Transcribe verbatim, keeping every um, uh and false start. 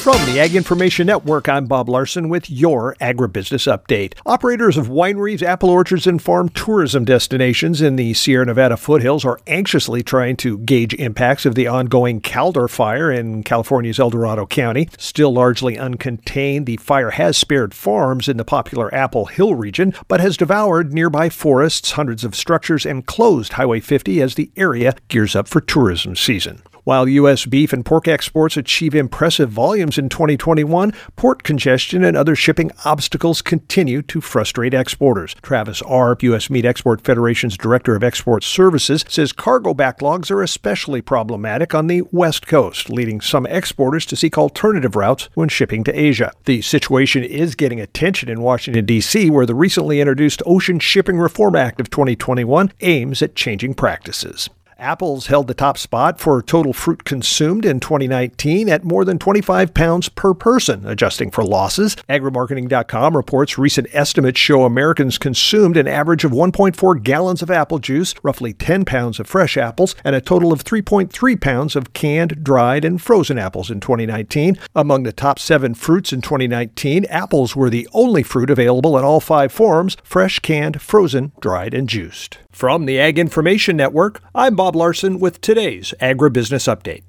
From the Ag Information Network, I'm Bob Larson with your Agribusiness Update. Operators of wineries, apple orchards, and farm tourism destinations in the Sierra Nevada foothills are anxiously trying to gauge impacts of the ongoing Caldor fire in California's El Dorado County. Still largely uncontained, the fire has spared farms in the popular Apple Hill region, but has devoured nearby forests, hundreds of structures, and closed Highway fifty as the area gears up for tourism season. While U S beef and pork exports achieve impressive volumes in twenty twenty-one, port congestion and other shipping obstacles continue to frustrate exporters. Travis Arp, U S Meat Export Federation's Director of Export Services, says cargo backlogs are especially problematic on the West Coast, leading some exporters to seek alternative routes when shipping to Asia. The situation is getting attention in Washington, D C, where the recently introduced Ocean Shipping Reform Act of twenty twenty-one aims at changing practices. Apples held the top spot for total fruit consumed in twenty nineteen at more than twenty-five pounds per person, adjusting for losses. Agrimarketing dot com reports recent estimates show Americans consumed an average of one point four gallons of apple juice, roughly ten pounds of fresh apples, and a total of three point three pounds of canned, dried, and frozen apples in twenty nineteen. Among the top seven fruits in twenty nineteen, apples were the only fruit available in all five forms: fresh, canned, frozen, dried, and juiced. From the Ag Information Network, I'm Bob Larson with today's Agribusiness Update.